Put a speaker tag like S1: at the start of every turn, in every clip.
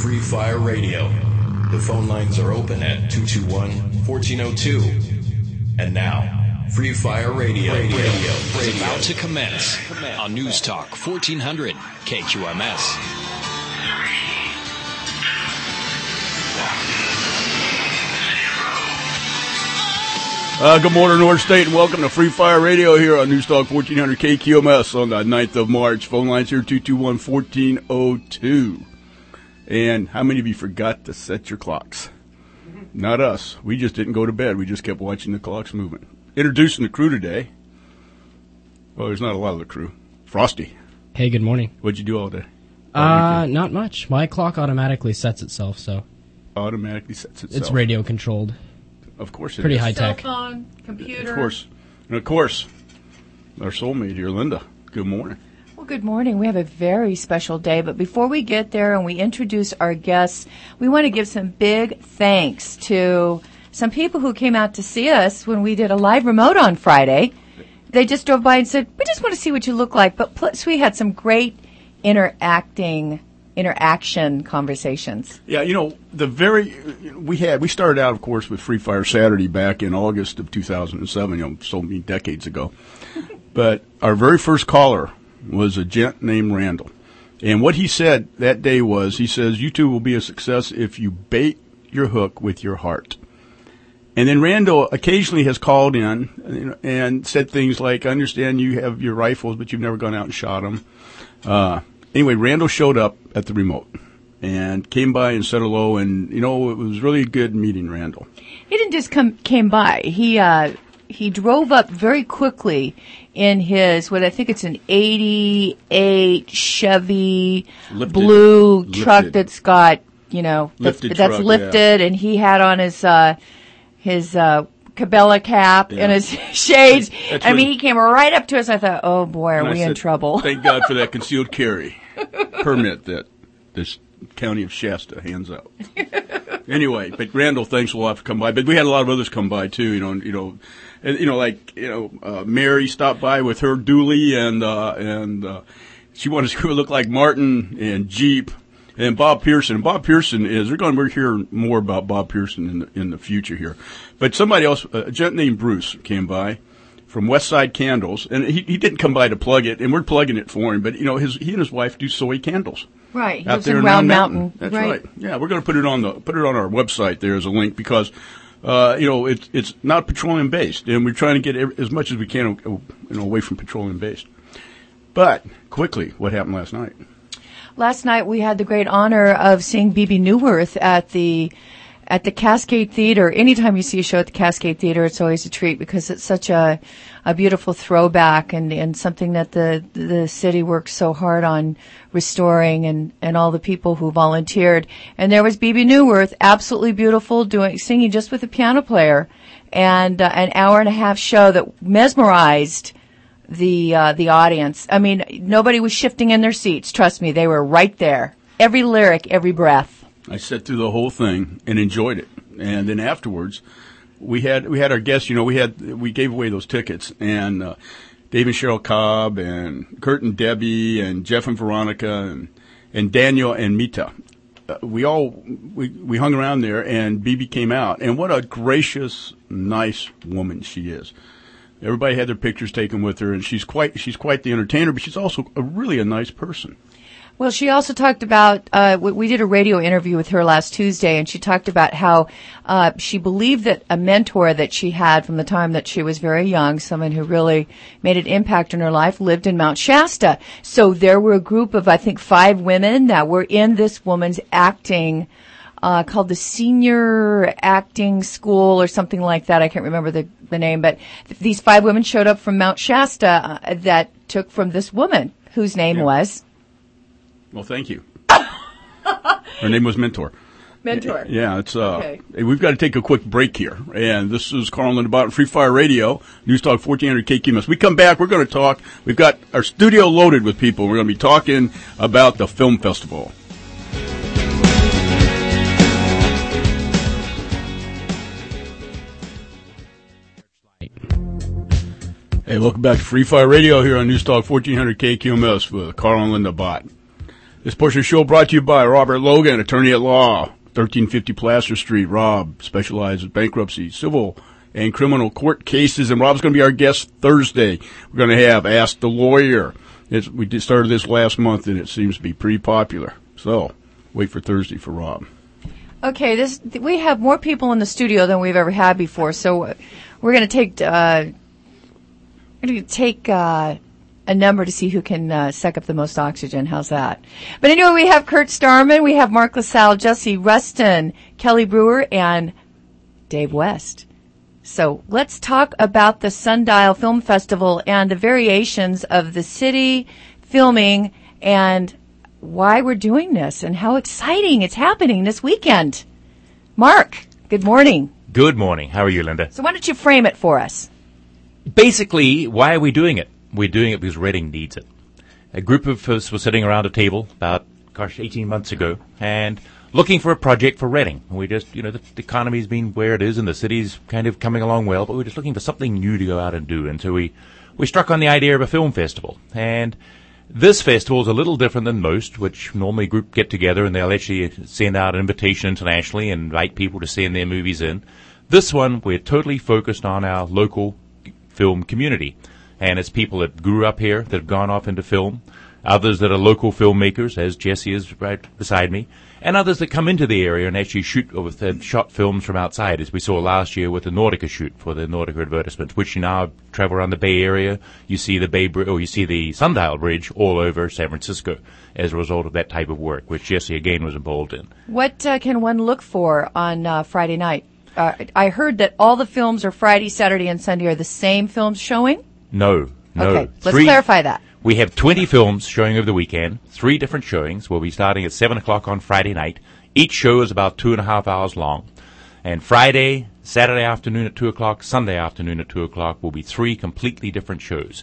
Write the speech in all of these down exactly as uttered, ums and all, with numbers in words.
S1: Free Fire Radio. The phone lines are open at two two one, one four zero two. And now, Free Fire Radio, Radio, Radio
S2: is about to commence on News Talk fourteen hundred K Q M S.
S3: Uh, good morning, North State, and welcome to Free Fire Radio here on News Talk fourteen hundred K Q M S on the ninth of March. Phone lines here, two two one, one four zero two. And how many of you forgot to set your clocks? Not us. We just didn't go to bed. We just kept watching the clocks moving. Introducing the crew today. Well, there's not a lot of the crew. Frosty.
S4: Hey, good morning.
S3: What'd you do all day?
S4: Uh, not much. My clock automatically sets itself, so.
S3: Automatically sets itself.
S4: It's radio controlled.
S3: Of course it
S4: Pretty
S3: is.
S4: high tech.
S5: Cell phone, computer.
S3: Of course. And of course, our soulmate here, Linda. Good morning.
S5: Well, good morning. We have a very special day, but before we get there and we introduce our guests, we want to give some big thanks to some people who came out to see us when we did a live remote on Friday. They just drove by and said, we just want to see what you look like. But plus we had some great interacting interaction conversations.
S3: Yeah, you know, the very, we had, we started out, of course, with Free Fire Saturday back in August of two thousand seven, you know, so many decades ago. But our very first caller was a gent named Randall. And what he said that day was, he says, YouTube will be a success if you bait your hook with your heart. And then Randall occasionally has called in and said things like, I understand you have your rifles, but you've never gone out and shot them. Uh, Anyway, Randall showed up at the remote and came by and said hello, and, you know, it was really good meeting Randall.
S5: He didn't just come came by. He uh, he drove up very quickly in his, what I think it's an eighty-eight Chevy lifted, blue lifted. truck that's got, you know, that's lifted, that's truck, lifted yeah. And he had on his, uh, his, uh, Cabela cap yeah. and his shades. That's, that's I mean, he came right up to us. I thought, oh boy, are we said, in trouble?
S3: Thank God for that concealed carry permit that this county of Shasta hands out. Anyway, but Randall, thanks a lot for coming by. But we had a lot of others come by too. You know, you know, and, you know, like you know, uh, Mary stopped by with her dually, and uh, and uh, she wanted to look like Martin and Jeep. And Bob Pearson. Bob Pearson is, we're going to hear more about Bob Pearson in the, in the future here. But somebody else, a gent named Bruce, came by from Westside Candles. And he, he didn't come by to plug it, and we're plugging it for him. But, you know, his, he and his wife do soy candles.
S5: Right. He
S3: out
S5: lives
S3: there
S5: in
S3: in
S5: Round
S3: Mountain.
S5: Mountain.
S3: That's
S5: right.
S3: right. Yeah, we're going to put it on the, put it on our website there as a link because, uh, you know, it's, it's not petroleum based. And we're trying to get every, as much as we can, you know, away from petroleum based. But, quickly, what happened last night?
S5: Last night we had the great honor of seeing Bebe Neuwirth at the at the Cascade Theater. Anytime you see a show at the Cascade Theater, it's always a treat because it's such a a beautiful throwback and, and something that the the city works so hard on restoring and, and all the people who volunteered. And there was Bebe Neuwirth, absolutely beautiful, doing singing just with a piano player, and uh, an hour and a half show that mesmerized the uh, the audience. I mean, nobody was shifting in their seats. Trust me, they were right there. Every lyric, every breath.
S3: I sat through the whole thing and enjoyed it. And then afterwards, we had we had our guests. You know, we had we gave away those tickets, and uh, Dave and Cheryl Cobb, and Kurt and Debbie, and Jeff and Veronica, and and Daniel and Mita. Uh, we all we we hung around there, and Bebe came out, and what a gracious, nice woman she is. Everybody had their pictures taken with her, and she's quite she's quite the entertainer, but she's also a, really a nice person.
S5: Well, she also talked about, uh, we, we did a radio interview with her last Tuesday, and she talked about how uh, she believed that a mentor that she had from the time that she was very young, someone who really made an impact in her life, lived in Mount Shasta. So there were a group of, I think, five women that were in this woman's acting Uh, called the Senior Acting School or something like that. I can't remember the, the name, but th- these five women showed up from Mount Shasta uh, that took from this woman whose name yeah. was.
S3: Well, thank you. Her name was Mentor.
S5: Mentor.
S3: Yeah, it's uh,
S5: okay.
S3: We've got to take a quick break here, and this is Carl and Linda Bott, Free Fire Radio, News Talk fourteen hundred K Q M S. We come back, we're going to talk. We've got our studio loaded with people. We're going to be talking about the film festival. Hey, welcome back to Free Fire Radio here on News Talk fourteen hundred K Q M S with Carl and Linda Bott. This portion of the show brought to you by Robert Logan, attorney at law, thirteen fifty Placer Street. Rob specializes in bankruptcy, civil, and criminal court cases. And Rob's going to be our guest Thursday. We're going to have Ask the Lawyer. It's, we did started this last month, and it seems to be pretty popular. So wait for Thursday for Rob.
S5: Okay, this we have more people in the studio than we've ever had before. So we're going to take uh, we're going to take. Uh, a number to see who can uh, suck up the most oxygen. How's that? But anyway, we have Kurt Starman, we have Mark LaSalle, Jesse Rustin, Kelly Brewer, and Dave West. So let's talk about the Sundial Film Festival and the variations of the city filming and why we're doing this and how exciting it's happening this weekend. Mark, good morning.
S6: Good morning. How are you, Linda?
S5: So why don't you frame it for us?
S6: Basically, why are we doing it? We're doing it because Reading needs it. A group of us were sitting around a table about, gosh, eighteen months ago and looking for a project for Reading. We just, you know, the, the economy's been where it is and the city's kind of coming along well, but we're just looking for something new to go out and do. And so we, we struck on the idea of a film festival. And this festival is a little different than most, which normally a group get together and they'll actually send out an invitation internationally and invite people to send their movies in. This one, we're totally focused on our local film community. And it's people that grew up here that have gone off into film, others that are local filmmakers, as Jesse is right beside me, and others that come into the area and actually shoot or have shot films from outside, as we saw last year with the Nautica shoot for the Nautica advertisements, which you now travel around the Bay Area. You see the Bay Bridge, or you see the Sundial Bridge all over San Francisco as a result of that type of work, which Jesse again was involved in.
S5: What uh, can one look for on uh, Friday night? Uh, I heard that all the films are Friday, Saturday, and Sunday are the same films showing?
S6: No, no.
S5: Okay, let's
S6: Three,
S5: clarify that.
S6: We have twenty films showing over the weekend, three different showings. We'll be starting at seven o'clock on Friday night. Each show is about two and a half hours long. And Friday, Saturday afternoon at two o'clock, Sunday afternoon at two o'clock will be three completely different shows.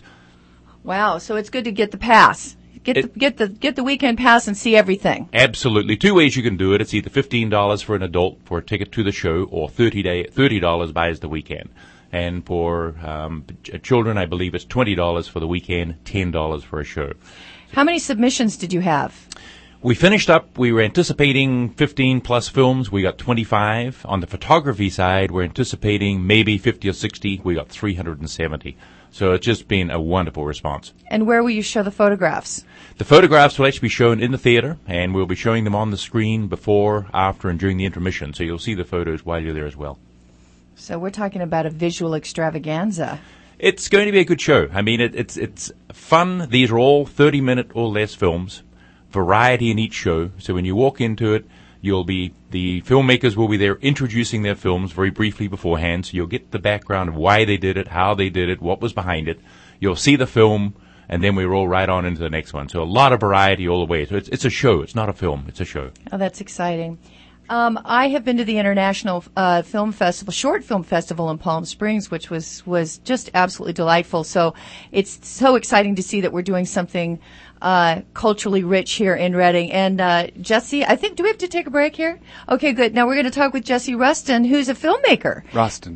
S5: Wow, so it's good to get the pass. Get
S6: It-
S5: the get the get the weekend pass and see everything.
S6: Absolutely. Two ways you can do it. It's either fifteen dollars for an adult for a ticket to the show or thirty day, thirty dollars buys the weekend. And for um, ch- children, I believe it's twenty dollars for the weekend, ten dollars for a show.
S5: How many submissions did you have?
S6: We finished up, we were anticipating fifteen plus films. We got twenty-five. On the photography side, we're anticipating maybe fifty or sixty. We got three hundred seventy. So it's just been a wonderful response.
S5: And where will you show the photographs?
S6: The photographs will actually be shown in the theater, and we'll be showing them on the screen before, after, and during the intermission. So you'll see the photos while you're there as well.
S5: So we're talking about a visual extravaganza.
S6: It's going to be a good show. I mean, it, it's it's fun. These are all thirty-minute or less films, variety in each show. So when you walk into it, you'll be the filmmakers will be there introducing their films very briefly beforehand. So you'll get the background of why they did it, how they did it, what was behind it. You'll see the film, and then we roll right on into the next one. So a lot of variety all the way. So it's it's a show. It's not a film. It's a show.
S5: Oh, that's exciting. Um, I have been to the International uh, Film Festival, Short Film Festival in Palm Springs, which was, was just absolutely delightful. So it's so exciting to see that we're doing something uh, culturally rich here in Reading. And uh, Jesse, I think, do we have to take a break here? Okay, good. Now we're going to talk with Jesse Rustin, who's a filmmaker.
S7: Roston.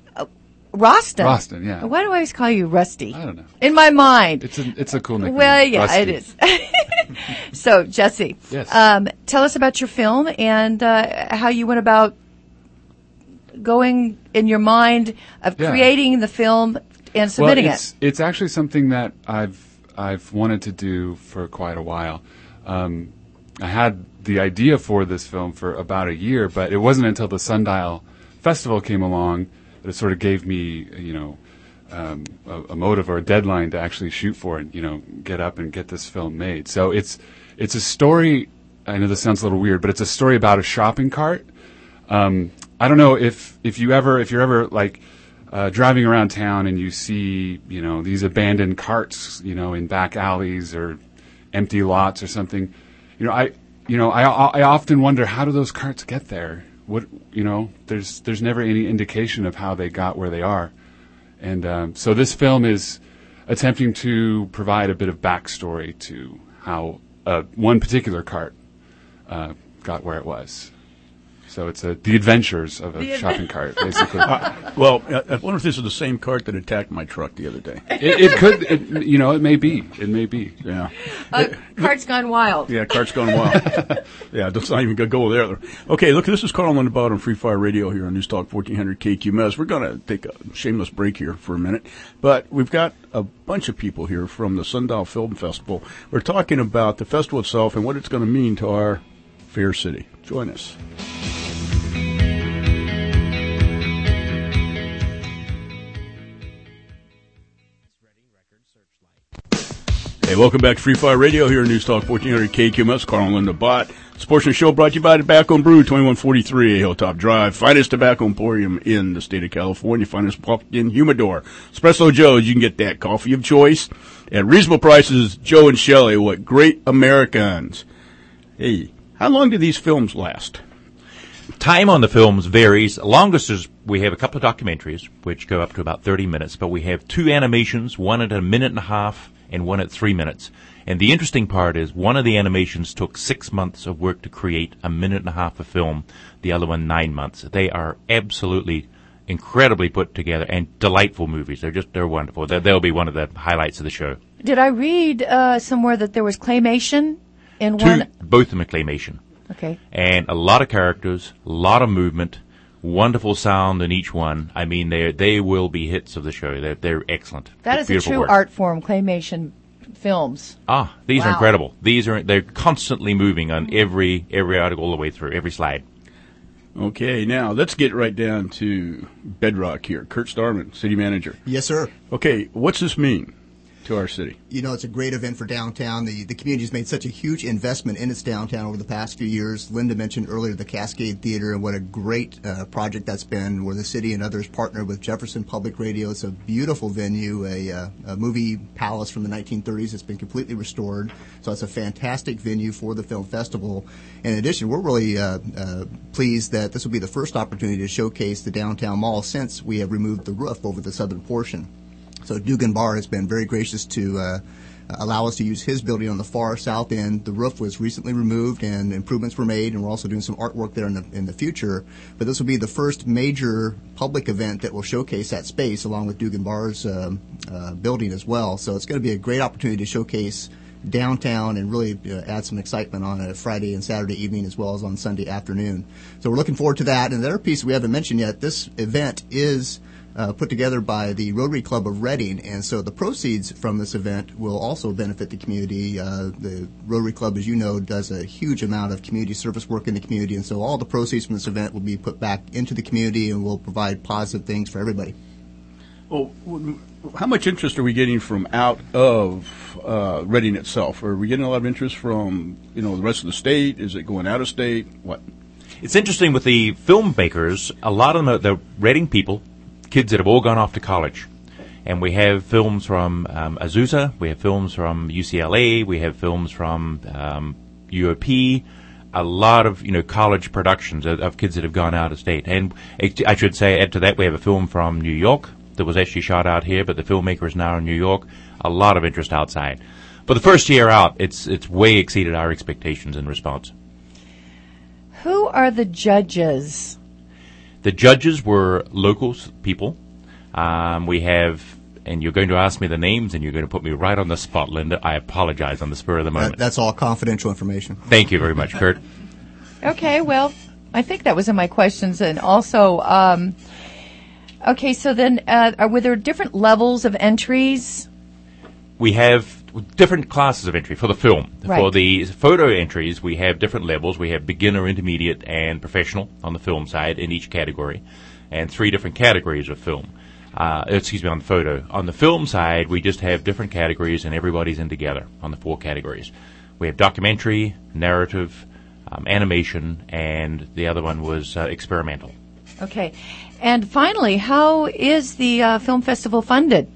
S5: Roston?
S7: Roston, yeah.
S5: Why do I always call you Rusty?
S7: I don't know.
S5: In my mind.
S7: It's a it's a cool nickname.
S5: Well, yeah,
S7: Rusty.
S5: it is. So, Jesse,
S7: Yes.
S5: um, tell us about your film and uh, how you went about going in your mind of
S7: Yeah.
S5: creating the film and submitting
S7: well, it's,
S5: it.
S7: It's actually something that I've I've wanted to do for quite a while. Um, I had the idea for this film for about a year, but it wasn't until the Sundial Festival came along that it sort of gave me, you know, um, a, a motive or a deadline to actually shoot for it, you know, get up and get this film made. So it's it's a story. I know this sounds a little weird, but it's a story about a shopping cart. Um, I don't know if if you ever if you're ever like uh, driving around town and you see, you know, these abandoned carts, you know, in back alleys or empty lots or something. You know, I you know I I often wonder, how do those carts get there? What, you know, there's there's never any indication of how they got where they are. And um, so this film is attempting to provide a bit of backstory to how uh, one particular cart uh, got where it was. So it's a, the adventures of a
S5: The
S7: shopping cart, basically.
S3: Uh, well, I I wonder if this is the same cart that attacked my truck the other day.
S7: it, it could, it, you know, it may be. It may be.
S3: Yeah.
S5: Uh, Cart's gone wild.
S3: Yeah, cart's going wild. Yeah, let's not even go- go there. Okay, look, this is Carl Lindebott on Free Fire Radio here on News Talk fourteen hundred K Q M S. We're going to take a shameless break here for a minute, but we've got a bunch of people here from the Sundial Film Festival. We're talking about the festival itself and what it's going to mean to our fair city. Join us. Hey, welcome back to Free Fire Radio here on News Talk fourteen hundred K Q M S. Carl Lindebott. This portion of the show brought to you by Tobacco and Brew, twenty-one forty-three Hilltop Drive. Finest tobacco emporium in the state of California. Finest pumpkin humidor. Espresso Joe's, you can get that coffee of choice at reasonable prices. Joe and Shelley, what great Americans. Hey, how long do these films last?
S6: Time on the films varies. Longest is we have a couple of documentaries, which go up to about thirty minutes, but we have two animations, one at a minute and a half and one at three minutes. And the interesting part is one of the animations took six months of work to create, a minute and a half of film, the other one nine months. They are absolutely incredibly put together and delightful movies. They're just, they're wonderful. They're, they'll be one of the highlights of the show.
S5: Did I read uh, somewhere that there was claymation in
S6: Two,
S5: one?
S6: both of them are claymation.
S5: Okay.
S6: And a lot of characters, a lot of movement, wonderful sound in each one. I mean, they they will be hits of the show. They're, they're excellent.
S5: That
S6: It's
S5: is a
S6: beautiful
S5: true
S6: work.
S5: art form, claymation films.
S6: Ah, these
S5: Wow.
S6: are incredible. These are, they're constantly moving on every, every article all the way through, every slide.
S3: Okay, now let's get right down to bedrock here. Kurt Starman, city manager.
S8: Yes, sir.
S3: Okay, what's this mean to our city?
S8: You know, it's a great event for downtown. The the community's made such a huge investment in its downtown over the past few years. Linda mentioned earlier the Cascade Theater and what a great uh, project that's been, where the city and others partner with Jefferson Public Radio. It's a beautiful venue, a, uh, a movie palace from the nineteen thirties. It's been completely restored. So it's a fantastic venue for the film festival. In addition, we're really uh, uh, pleased that this will be the first opportunity to showcase the downtown mall since we have removed the roof over the southern portion. So Dugan Bar has been very gracious to uh, allow us to use his building on the far south end. The roof was recently removed and improvements were made, and we're also doing some artwork there in the in the future. But this will be the first major public event that will showcase that space along with Dugan Bar's um, uh, building as well. So it's going to be a great opportunity to showcase downtown and really uh, add some excitement on a Friday and Saturday evening as well as on Sunday afternoon. So we're looking forward to that. And the other piece we haven't mentioned yet, this event is Uh, put together by the Rotary Club of Reading, and so the proceeds from this event will also benefit the community. Uh, the Rotary Club, as you know, does a huge amount of community service work in the community, and so all the proceeds from this event will be put back into the community and will provide positive things for everybody.
S3: Well, w- how much interest are we getting from out of uh, Reading itself? Are we getting a lot of interest from, you know, the rest of the state? Is it going out of state? What?
S6: It's interesting with the filmmakers, a lot of them are the Reading people, kids that have all gone off to college. And we have films from um, Azusa, we have films from U C L A, we have films from um, U O P, a lot of, you know, college productions of, of kids that have gone out of state. And it, I should say, add to that, we have a film from New York that was actually shot out here, but the filmmaker is now in New York. A lot of interest outside. But the first year out, it's it's way exceeded our expectations in response.
S5: Who are the judges?
S6: The judges were local people. Um, we have, and you're going to ask me the names, and you're going to put me right on the spot, Linda. I apologize on the spur of the moment.
S8: That, that's all confidential information.
S6: Thank you very much, Kurt.
S5: Okay, well, I think that was in my questions. And also, um, okay, so then uh, are, were there different levels of entries?
S6: We have different classes of entry for the film.
S5: Right.
S6: For the photo entries, we have different levels. We have beginner, intermediate, and professional on the film side in each category, and three different categories of film. Uh, excuse me, on the photo. On the film side, we just have different categories, and everybody's in together on the four categories. We have documentary, narrative, um, animation, and the other one was uh, experimental.
S5: Okay. And finally, how is the uh, film festival funded?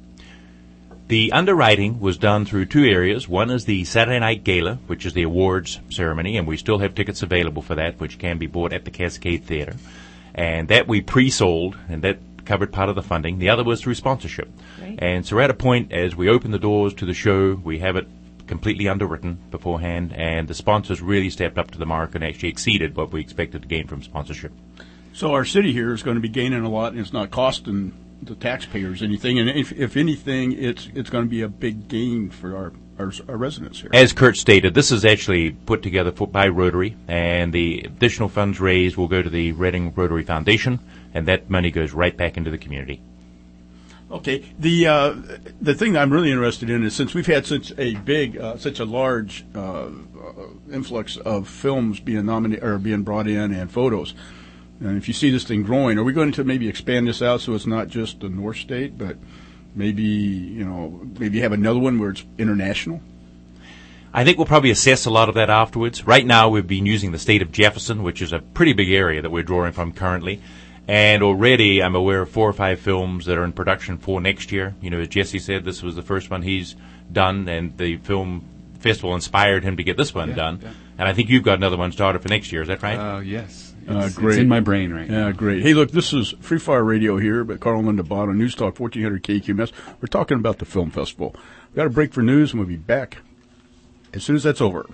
S6: The underwriting was done through two areas. One is the Saturday Night Gala, which is the awards ceremony, and we still have tickets available for that, which can be bought at the Cascade Theater. And that we pre-sold, and that covered part of the funding. The other was through sponsorship.
S5: Right.
S6: And so we're at a point, as we open the doors to the show, we have it completely underwritten beforehand, and the sponsors really stepped up to the mark and actually exceeded what we expected to gain from sponsorship.
S3: So our city here is going to be gaining a lot, and it's not costing the taxpayers anything. And if, if anything, it's it's going to be a big gain for our, our, our residents here.
S6: As Kurt stated, this is actually put together for, by Rotary, and the additional funds raised will go to the Reading Rotary Foundation, and that money goes right back into the community.
S3: Okay. The uh, the thing that I'm really interested in is, since we've had such a big, uh, such a large uh, influx of films being nominated or being brought in and photos, and if you see this thing growing, are we going to maybe expand this out so it's not just the North State, but maybe you know maybe have another one where it's international?
S6: I think we'll probably assess a lot of that afterwards. Right now, we've been using the state of Jefferson, which is a pretty big area that we're drawing from currently. And already I'm aware of four or five films that are in production for next year. You know, as Jesse said, this was the first one he's done, and the film festival inspired him to get this one
S7: yeah,
S6: done.
S7: Yeah.
S6: And I think you've got another one started for next year. Is that right?
S7: Uh, yes.
S3: Uh,
S7: It's,
S3: great.
S7: it's in my brain right now.
S3: Yeah, great. Hey, look, this is Free Fire Radio here, but Carl and Linda Bott on News Talk fourteen hundred K Q M S. We're talking about the film festival. We've got a break for news, and we'll be back as soon as that's over.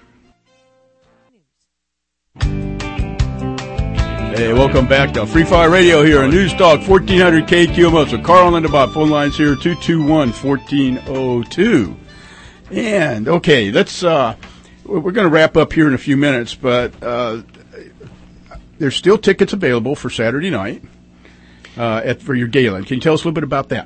S3: Hey, welcome back to Free Fire Radio here on News Talk fourteen hundred K Q M S. So Carl and Linda Bott, phone lines here, two two one, one four zero two. And, okay, let's, uh, we're going to wrap up here in a few minutes, but uh, there's still tickets available for Saturday night uh, at for your gala. Can you tell us a little bit about that?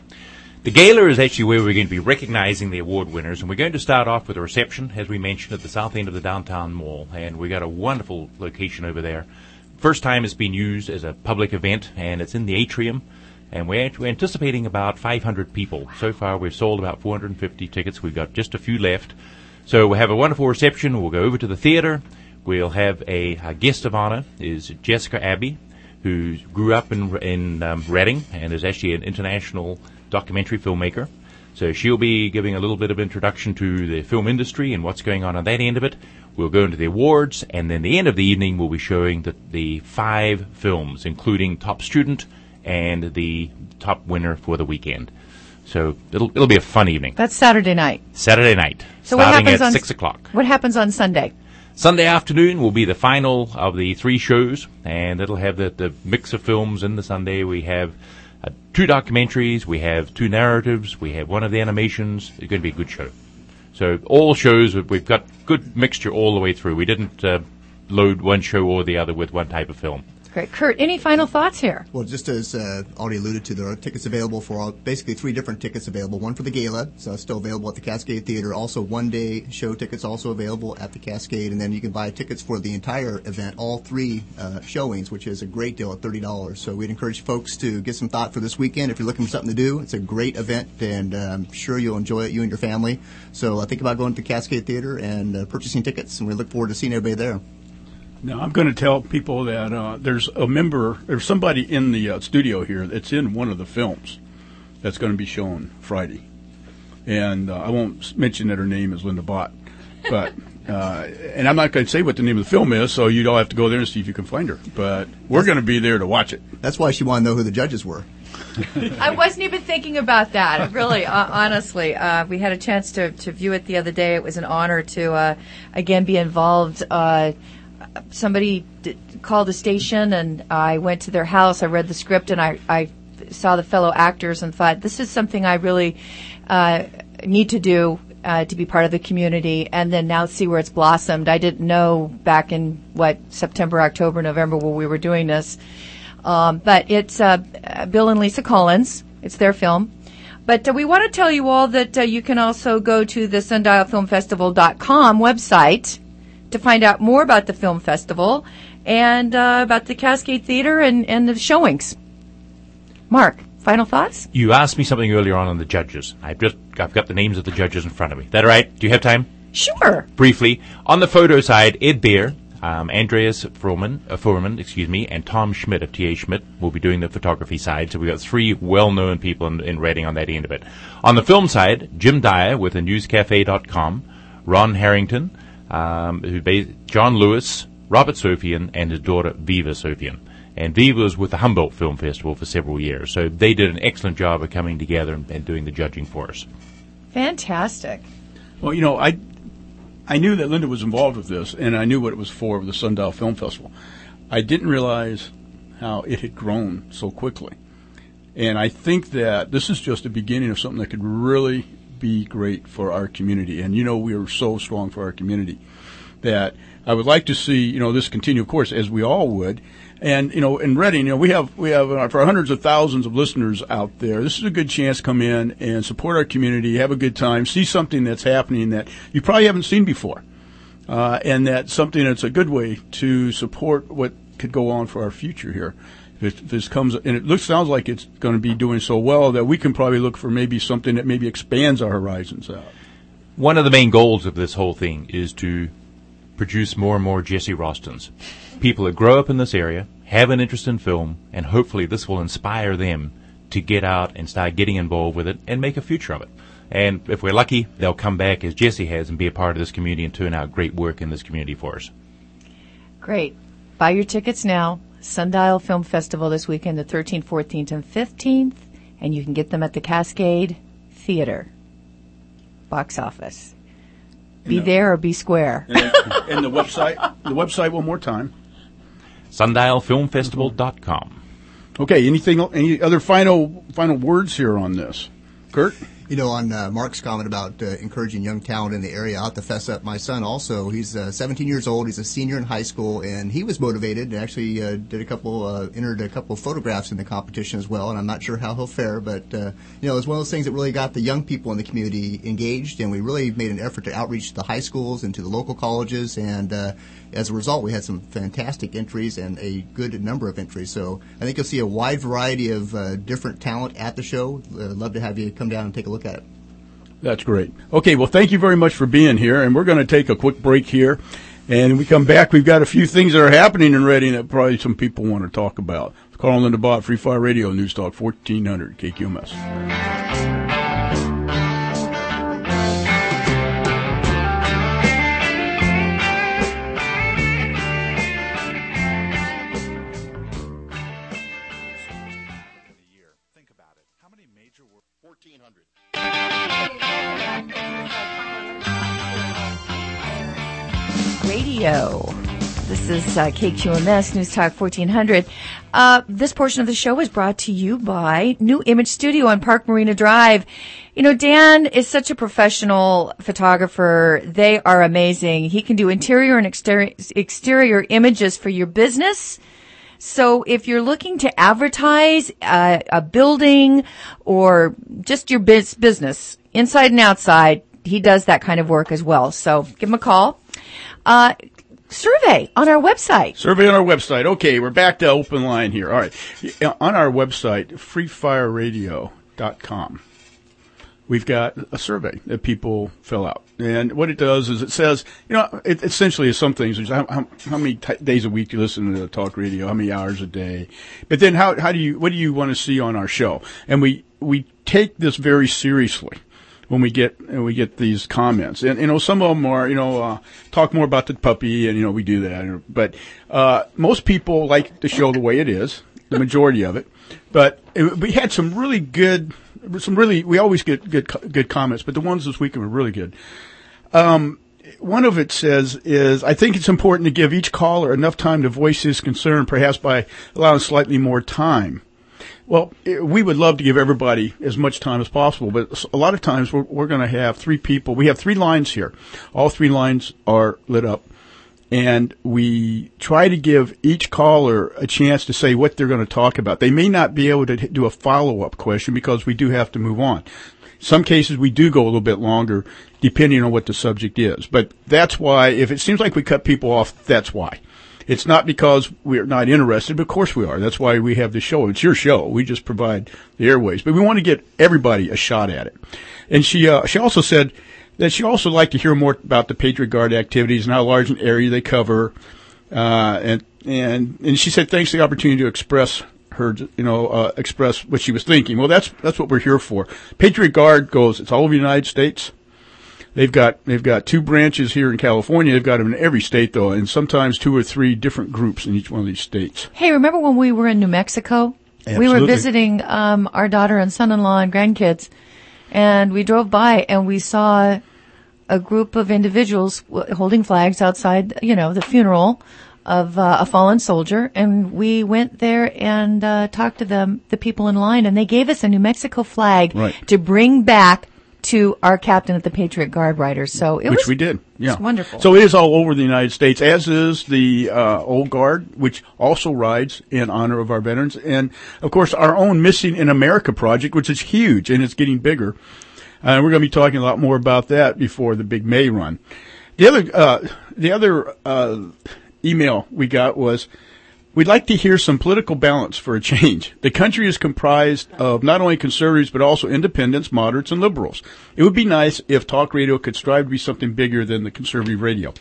S6: The gala is actually where we're going to be recognizing the award winners, and we're going to start off with a reception, as we mentioned, at the south end of the downtown mall, and we got a wonderful location over there. First time it's been used as a public event, and it's in the atrium, and we're, we're anticipating about five hundred people. So far, we've sold about four hundred fifty tickets. We've got just a few left. So we'll have a wonderful reception. We'll go over to the theater. We'll have a, a guest of honor, is Jessica Abbey, who grew up in, in um, Reading and is actually an international documentary filmmaker. So she'll be giving a little bit of introduction to the film industry and what's going on on that end of it. We'll go into the awards, and then the end of the evening we'll be showing the, the five films, including Top Student and the top winner for the weekend. So it'll it'll be a fun evening.
S5: That's Saturday night.
S6: Saturday night,
S5: So what
S6: starting
S5: happens
S6: at
S5: on
S6: six o'clock.
S5: What happens on Sunday?
S6: Sunday afternoon will be the final of the three shows, and it'll have the, the mix of films in the Sunday. We have uh, two documentaries, we have two narratives, we have one of the animations. It's going to be a good show. So all shows, we've got good mixture all the way through. We didn't uh, load one show or the other with one type of film.
S5: Great. Kurt, any final thoughts here?
S8: Well, just as uh, already alluded to, there are tickets available for all, basically three different tickets available. One for the gala, so it's still available at the Cascade Theater. Also, one-day show tickets also available at the Cascade, and then you can buy tickets for the entire event, all three uh, showings, which is a great deal at thirty dollars. So we'd encourage folks to get some thought for this weekend. If you're looking for something to do, it's a great event, and uh, I'm sure you'll enjoy it, you and your family. So uh, think about going to the Cascade Theater and uh, purchasing tickets, and we look forward to seeing everybody there.
S3: Now, I'm going to tell people that uh, there's a member, there's somebody in the uh, studio here that's in one of the films that's going to be shown Friday. And uh, I won't mention that her name is Linda Bott. But, uh, and I'm not going to say what the name of the film is, so you'd all have to go there and see if you can find her. But we're going to be there to watch it.
S8: That's why she wanted to know who the judges were.
S5: I wasn't even thinking about that, really, uh, honestly. Uh, we had a chance to, to view it the other day. It was an honor to, uh, again, be involved. Uh, somebody d- called the station, and I went to their house. I read the script, and I, I saw the fellow actors and thought, this is something I really uh, need to do uh, to be part of the community, and then now see where it's blossomed. I didn't know back in, what, September, October, November, when we were doing this. Um, but it's uh, Bill and Lisa Collins. It's their film. But uh, we want to tell you all that uh, you can also go to the sundial film festival dot com website to find out more about the film festival and uh, about the Cascade Theater and, and the showings. Mark, final thoughts?
S6: You asked me something earlier on on the judges. I've just I've got the names of the judges in front of me. Is that all right? Do you have time?
S5: Sure.
S6: Briefly, on the photo side, Ed Beer, um, Andreas Furman, uh, Furman, excuse me, and Tom Schmidt of T A Schmidt will be doing the photography side. So we've got three well-known people in, in Reading on that end of it. On the film side, Jim Dyer with the news cafe dot com, Ron Harrington, um, who ba- John Lewis, Robert Sofian, and his daughter Viva Sofian. And Viva was with the Humboldt Film Festival for several years. So they did an excellent job of coming together and, and doing the judging for us.
S5: Fantastic.
S3: Well, you know, I I knew that Linda was involved with this, and I knew what it was for, the Sundial Film Festival. I didn't realize how it had grown so quickly. And I think that this is just the beginning of something that could really be great for our community. And, you know, we are so strong for our community that I would like to see, you know, this continue, of course, as we all would. And, you know, in Reading, you know, we have, we have, uh, for hundreds of thousands of listeners out there, this is a good chance to come in and support our community, have a good time, see something that's happening that you probably haven't seen before. Uh, and that's something that's a good way to support what could go on for our future here. If, if this comes, and it looks, sounds like it's going to be doing so well that we can probably look for maybe something that maybe expands our horizons out.
S6: One of the main goals of this whole thing is to produce more and more Jesse Rostons. People that grow up in this area, have an interest in film, and hopefully this will inspire them to get out and start getting involved with it and make a future of it. And if we're lucky, they'll come back as Jesse has and be a part of this community and turn out great work in this community for us.
S5: Great. Buy your tickets now. Sundial Film Festival this weekend, the thirteenth, fourteenth, and fifteenth, and you can get them at the Cascade Theater box office. Be
S3: And, uh,
S5: there or be square.
S3: And, and the website, the website one more time.
S6: sundial film festival dot com.
S3: Okay, anything, any other final final words here on this? Kurt?
S8: You know, on uh, Mark's comment about uh, encouraging young talent in the area, I'll have to fess up. My son also, he's uh, seventeen years old. He's a senior in high school, and he was motivated and actually uh, did a couple, uh, entered a couple of photographs in the competition as well. And I'm not sure how he'll fare, but uh, you know, it's one of those things that really got the young people in the community engaged, and we really made an effort to outreach to the high schools and to the local colleges. And uh, as a result, we had some fantastic entries and a good number of entries. So I think you'll see a wide variety of uh, different talent at the show. Uh, love to have you come down and take a look at it.
S3: That's great. Okay, well, thank you very much for being here, and we're going to take a quick break here. And when we come back, we've got a few things that are happening in Reading that probably some people want to talk about. Carl and Linda Bott, Free Fire Radio, News Talk fourteen hundred K Q M S.
S5: Radio. This is uh, K Q M S News Talk fourteen hundred. Uh, this portion of the show is brought to you by New Image Studio on Park Marina Drive. You know, Dan is such a professional photographer. They are amazing. He can do interior and exterior, exterior images for your business. So if you're looking to advertise uh, a building or just your biz- business, inside and outside, he does that kind of work as well. So give him a call. Uh, survey on our website.
S3: Survey on our website. Okay, we're back to open line here. All right. On our website, free fire radio dot com, we've got a survey that people fill out. And what it does is it says, you know, it essentially is some things. How, how, how many t- days a week you listen to talk radio? How many hours a day? But then how, how do you, what do you want to see on our show? And we, we take this very seriously when we get when we get these comments. And, you know, some of them are, you know, uh, talk more about the puppy, and, you know, we do that. But uh, most people like the show the way it is, the majority of it. But it, we had some really good, some really, we always get good good comments, but the ones this week were really good. Um, one of it says is, I think it's important to give each caller enough time to voice his concern, perhaps by allowing slightly more time. Well, we would love to give everybody as much time as possible, but a lot of times we're, we're going to have three people. We have three lines here. All three lines are lit up, and we try to give each caller a chance to say what they're going to talk about. They may not be able to do a follow-up question because we do have to move on. Some cases we do go a little bit longer depending on what the subject is, but that's why, if it seems like we cut people off, that's why. It's not because we're not interested, but of course we are. That's why we have the show. It's your show. We just provide the airways. But we want to get everybody a shot at it. And she uh, she also said that she also liked to hear more about the Patriot Guard activities and how large an area they cover. Uh, and, and, and she said thanks for the opportunity to express her, you know, uh, express what she was thinking. Well, that's that's what we're here for. Patriot Guard goes, it's all over the United States. They've got they've got two branches here in California. They've got them in every state, though, and sometimes two or three different groups in each one of these states.
S5: Hey, remember when we were in New Mexico?
S3: Absolutely.
S5: We were visiting um, our daughter and son-in-law and grandkids, and we drove by and we saw a group of individuals w- holding flags outside, you know, the funeral of uh, a fallen soldier, and we went there and uh, talked to them, the people in line, and they gave us a New Mexico flag
S3: Right.
S5: to bring back to our captain of the Patriot Guard Riders. So it
S3: Which
S5: was
S3: we did. Yeah.
S5: It's wonderful.
S3: So it is all over the United States, as is the uh, Old Guard, which also rides in honor of our veterans. And, of course, our own Missing in America project, which is huge, and it's getting bigger. Uh, we're going to be talking a lot more about that before the big May run. The other, uh, the other uh, email we got was, we'd like to hear some political balance for a change. The country is comprised of not only conservatives, but also independents, moderates, and liberals. It would be nice if talk radio could strive to be something bigger than the conservative radio.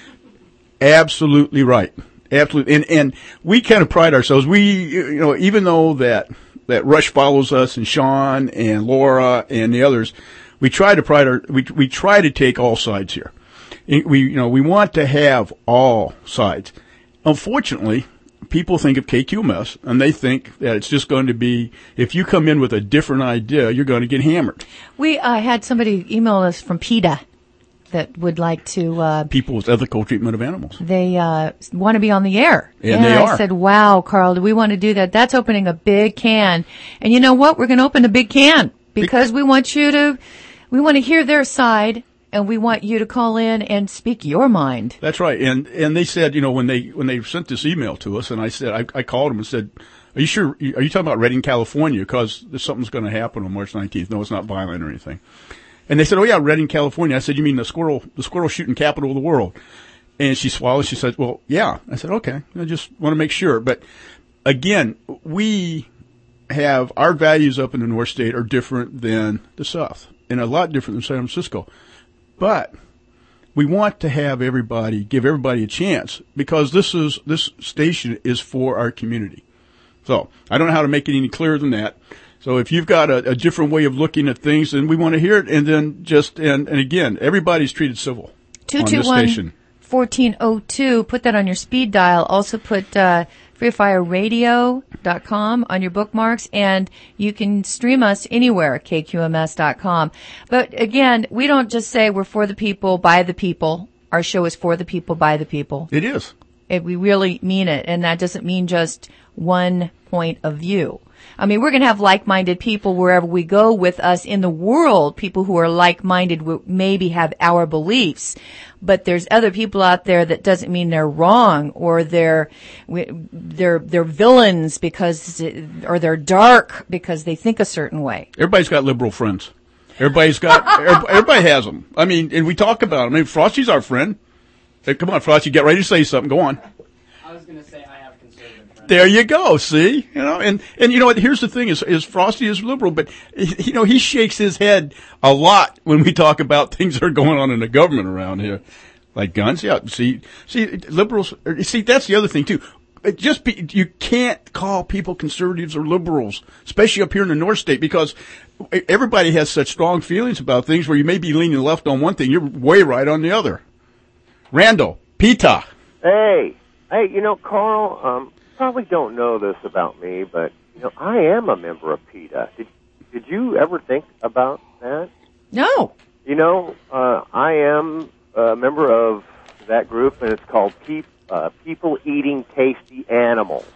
S3: Absolutely right. Absolutely. And, and we kind of pride ourselves. We, you know, even though that, that Rush follows us and Sean and Laura and the others, we try to pride our, we, we try to take all sides here. We, you know, we want to have all sides. Unfortunately, people think of K Q M S, and they think that it's just going to be, if you come in with a different idea, you're going to get hammered.
S5: We uh, had somebody email us from PETA that would like to. Uh,
S3: People with ethical treatment of animals.
S5: They uh, want to be on the air.
S3: And they
S5: I
S3: are.
S5: said, wow, Carl, do we want to do that? That's opening a big can. And you know what? We're going to open a big can because we want you to, we want to hear their side. And we want you to call in and speak your mind.
S3: That's right. And and they said, you know, when they when they sent this email to us, and I said, I, I called them and said, are you sure? Are you talking about Redding, California? Because something's going to happen on March nineteenth. No, it's not violent or anything. And they said, oh yeah, Redding, California. I said, you mean the squirrel, the squirrel shooting capital of the world? And she swallowed. She said, well, yeah. I said, okay. I just want to make sure. But again, we have our values up in the North State are different than the South, and a lot different than San Francisco. But we want to have everybody, give everybody a chance, because this is, this station is for our community. So I don't know how to make it any clearer than that. So if you've got a, a different way of looking at things, then we want to hear it. And then just, and, and again, everybody's treated civil on this station.
S5: fourteen oh two, put that on your speed dial. Also put, uh, free fire radio dot com on your bookmarks, and you can stream us anywhere, K Q M S dot com. But again, we don't just say we're for the people, by the people. Our show is for the people, by the people.
S3: It is.
S5: It, we really mean it, and that doesn't mean just one point of view. I mean, we're going to have like-minded people wherever we go with us in the world, people who are like-minded, who maybe have our beliefs. But there's other people out there that doesn't mean they're wrong, or they're, they're, they're villains because, or they're dark because they think a certain way.
S3: Everybody's got liberal friends. Everybody's got, everybody has them. I mean, and we talk about them. I mean, Frosty's our friend. Hey, come on, Frosty, get ready to say something. Go on.
S4: I was going to say I have conservative friends.
S3: There you go. See, you know, and, and you know what? Here's the thing: is is Frosty is liberal, but you know he shakes his head a lot when we talk about things that are going on in the government around here, like guns. Yeah, see, see, liberals. See, that's the other thing too. It just be, you can't call people conservatives or liberals, especially up here in the North State, because everybody has such strong feelings about things. Where you may be leaning left on one thing, you're way right on the other. Randall, PETA.
S9: Hey, hey, you know, Carl, um, probably don't know this about me, but, you know, I am a member of PETA. Did, did you ever think about that?
S5: No.
S9: You know, uh, I am a member of that group, and it's called Pe- uh, People Eating Tasty Animals.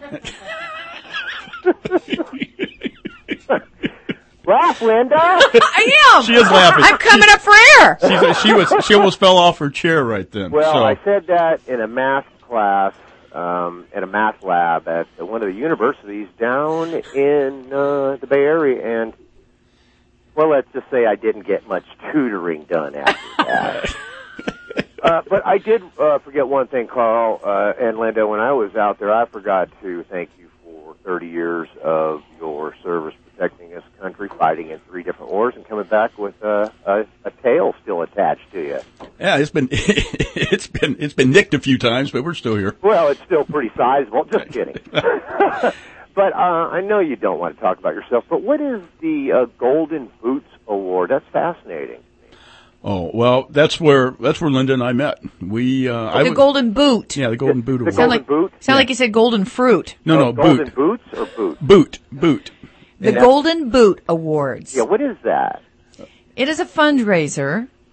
S9: Laugh, Linda.
S5: I am.
S3: She is laughing.
S5: I'm coming up for air.
S3: She's, she was she almost fell off her chair right then.
S9: Well,
S3: so.
S9: I said that in a math class, um, in a math lab at one of the universities down in uh, the Bay Area, and well, let's just say I didn't get much tutoring done after that. uh, but I did uh, forget one thing, Carl uh, and Linda. When I was out there, I forgot to thank you for thirty years of your service protecting this country, fighting in three different wars, and coming back with uh, a, a tail still attached to you.
S3: Yeah, it's been it's been it's been nicked a few times, but we're still here.
S9: Well, it's still pretty sizable. Just kidding. But uh, I know you don't want to talk about yourself. But what is the uh, Golden Boots Award? That's fascinating.
S3: Oh well, that's where that's where Linda and I met. We uh,
S5: The
S3: I w-
S5: Golden Boot.
S3: yeah, the Golden Boot
S9: The
S3: Award.
S5: Sound
S9: Golden
S5: like,
S9: Boot?
S5: sound
S3: Yeah.
S5: like you said golden fruit.
S3: no, no,
S9: Oh, Golden
S3: boot,
S9: Boots or Boot?
S3: boot, boot.
S5: The
S9: Yeah.
S5: Golden Boot Awards.
S9: Yeah, what is that?
S5: It is a fundraiser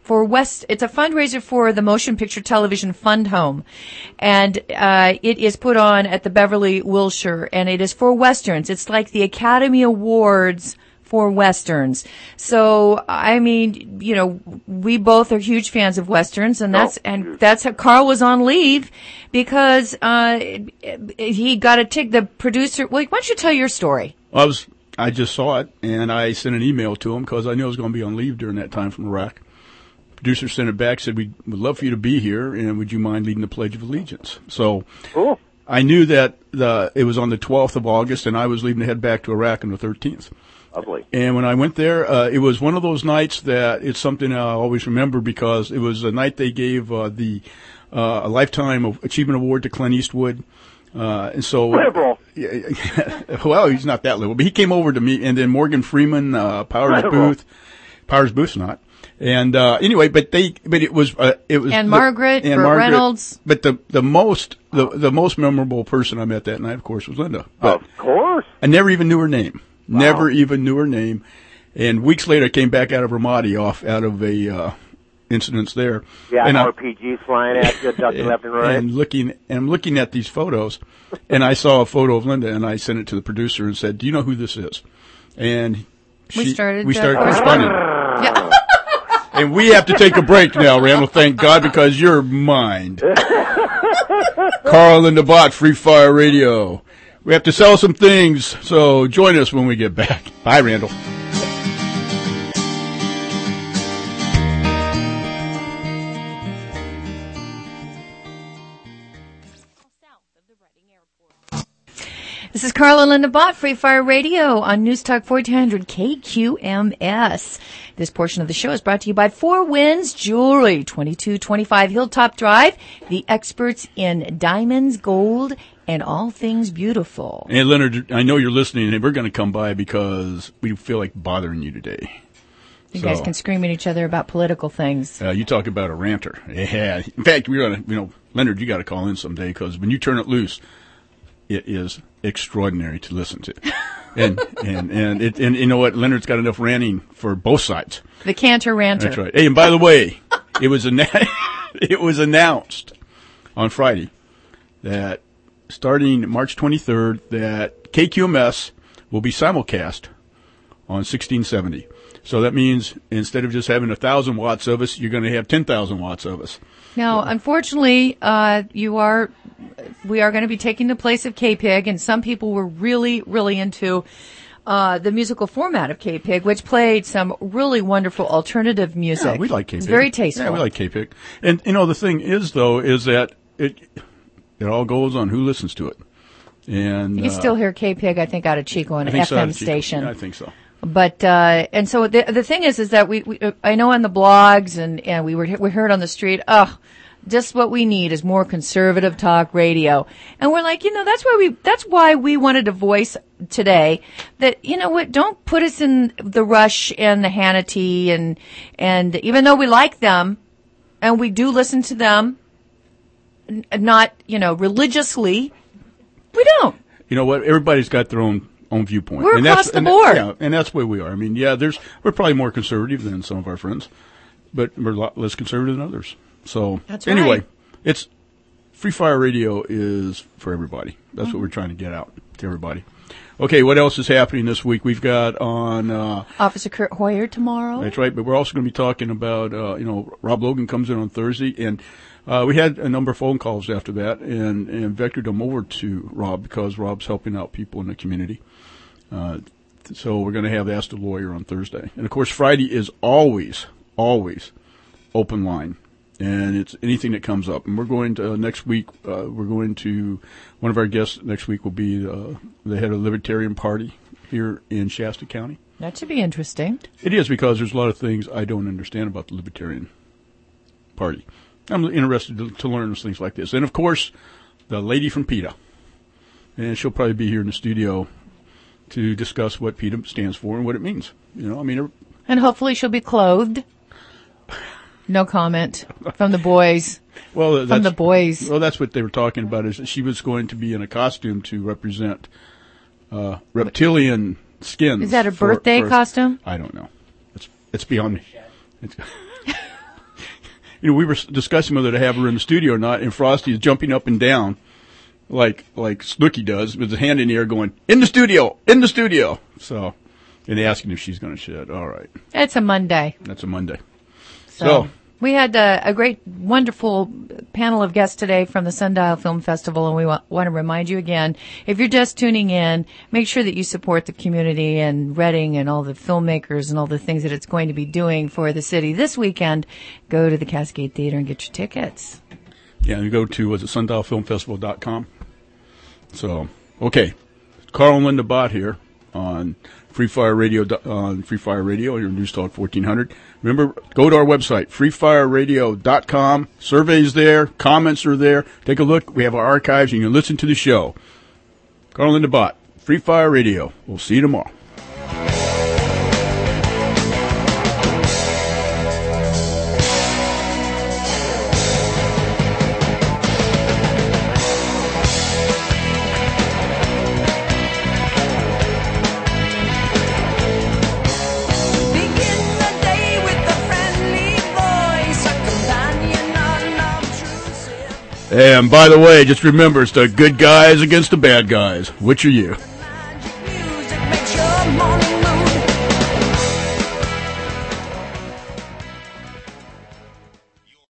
S5: for West. It's a fundraiser for the Motion Picture Television Fund Home, and uh, it is put on at the Beverly Wilshire, and it is for westerns. It's like the Academy Awards for westerns. So, I mean, you know, we both are huge fans of westerns, and that's, and that's how Carl was on leave because, uh, he got a tick, the producer, well, why don't you tell your story?
S3: Well, I was, I just saw it, and I sent an email to him because I knew I was going to be on leave during that time from Iraq. Producer sent it back, said, we would love for you to be here, and would you mind leading the Pledge of Allegiance? So,
S9: Cool.
S3: I knew that the, it was on the twelfth of August, and I was leaving to head back to Iraq on the thirteenth.
S9: Lovely.
S3: And when I went there, uh, it was one of those nights that it's something I always remember because it was a night they gave uh, the uh, a Lifetime Achievement Award to Clint Eastwood. Uh, and so,
S9: Liberal.
S3: well, he's not that liberal, but he came over to me, and then Morgan Freeman, uh, Powers
S9: Liberal.
S3: Booth, Powers Booth's not. And uh, anyway, but they, but it was, uh, it was,
S5: And
S3: the,
S5: Margaret,
S3: and
S5: Burt
S3: Margaret,
S5: Reynolds.
S3: But the the most the the most memorable person I met that night, of course, was Linda. But
S9: Of course.
S3: I never even knew her name.
S9: Wow.
S3: Never even knew her name. And weeks later, I came back out of Ramadi, off out of a uh, incidents there.
S9: Yeah,
S3: and
S9: R P Gs flying at you, ducking
S3: and,
S9: left and right.
S3: and looking, and I'm looking at these photos, and I saw a photo of Linda, and I sent it to the producer and said, "Do you know who this is?" And
S5: We
S3: she-
S5: started,
S3: we
S5: uh,
S3: started corresponding.
S5: Yeah.
S3: And we have to take a break now, Randall. Thank God, because you're mine. Carl and the Bot, Free Fire Radio. We have to sell some things, so join us when we get back. Bye, Randall.
S5: This is Carla Linda Bott, Free Fire Radio on News Talk fourteen hundred K Q M S. This portion of the show is brought to you by Four Winds Jewelry, twenty-two twenty-five Hilltop Drive, the experts in diamonds, gold, and all things beautiful.
S3: Hey, Leonard, I know you're listening, and we're going to come by because we feel like bothering you today.
S5: You
S3: So,
S5: guys can scream at each other about political things.
S3: Uh, you talk about a ranter. Yeah. In fact, we're going to, you know, Leonard, you got to call in someday because when you turn it loose, it is extraordinary to listen to. and, and, and it, and you know what? Leonard's got enough ranting for both sides.
S5: The Cantor Ranter.
S3: That's right. Hey, and by the way, it was anna- it was announced on Friday that starting March twenty-third that K Q M S will be simulcast on sixteen seventy. So that means instead of just having a thousand watts of us, you're going to have ten thousand watts of us.
S5: Now, unfortunately, uh, you are, we are going to be taking the place of K-Pig, and some people were really, really into uh, the musical format of K-Pig, which played some really wonderful alternative music.
S3: Yeah, we like K-Pig.
S5: It's very tasteful.
S3: Yeah, we like K-Pig. And, you know, the thing is, though, is that it it all goes on who listens to it. And
S5: You can
S3: uh,
S5: still hear K-Pig, I think, out of Chico on
S3: I
S5: an
S3: think
S5: F
S3: so,
S5: M
S3: Chico.
S5: station.
S3: Yeah, I think so.
S5: But uh and so the the thing is is that we, we I know on the blogs and and we were we heard on the street, oh, just what we need is more conservative talk radio. And we're like, you know, that's why we that's why we wanted to voice today that, you know what, don't put us in the Rush and the Hannity and and even though we like them and we do listen to them, n- not, you know, religiously, we don't.
S3: You know what? Everybody's got their own own viewpoint.
S5: We're
S3: and
S5: across
S3: that's,
S5: the
S3: and,
S5: board.
S3: Yeah, and that's where we are. I mean, yeah, there's we're probably more conservative than some of our friends, but we're a lot less conservative than others. So
S5: That's
S3: anyway,
S5: right.
S3: it's Free Fire Radio is for everybody. That's
S5: Mm-hmm.
S3: what we're trying to get out to everybody. Okay, what else is happening this week? We've got on. Uh,
S5: Officer Kurt Hoyer tomorrow.
S3: That's right, but we're also going to be talking about, uh, you know, Rob Logan comes in on Thursday, and uh, we had a number of phone calls after that, and, and vectored them over to Rob because Rob's helping out people in the community. Uh, so we're going to have Ask the Lawyer on Thursday. And, of course, Friday is always, always open line, and it's anything that comes up. And we're going to, uh, next week, uh, we're going to, one of our guests next week will be uh, the head of the Libertarian Party here in Shasta County.
S5: That should be interesting.
S3: It is because there's a lot of things I don't understand about the Libertarian Party. I'm interested to, to learn things like this. And, of course, the lady from PETA. And she'll probably be here in the studio to discuss what PETA stands for and what it means. You know, I mean,
S5: And hopefully she'll be clothed. No comment from the boys.
S3: well, that's,
S5: From the boys.
S3: Well, that's what they were talking about, is that she was going to be in a costume to represent uh, reptilian skins.
S5: Is that a
S3: for-
S5: birthday
S3: for-
S5: costume?
S3: I don't know. It's it's beyond me. It's you know, we were s- discussing whether to have her in the studio or not, and Frosty is jumping up and down like like Snooki does with his hand in the air going, in the studio, in the studio. So, and asking if she's going to shed. All right.
S5: It's a Monday.
S3: That's a Monday.
S5: So,
S3: So
S5: we had a, a great, wonderful panel of guests today from the Sundial Film Festival, and we wa- want to remind you again, if you're just tuning in, make sure that you support the community and Reading and all the filmmakers and all the things that it's going to be doing for the city this weekend. Go to the Cascade Theater and get your tickets.
S3: yeah, you go to, was it sundial film festival dot com? So, okay. Carl and Linda Bott here on Free Fire Radio, on Free Fire Radio, your News Talk fourteen hundred. Remember, go to our website, free fire radio dot com. Surveys there, comments are there. Take a look. We have our archives, and you can listen to the show. Carl and Linda Bott, Free Fire Radio. We'll see you tomorrow. And by the way, just remember, it's the good guys against the bad guys. Which are you?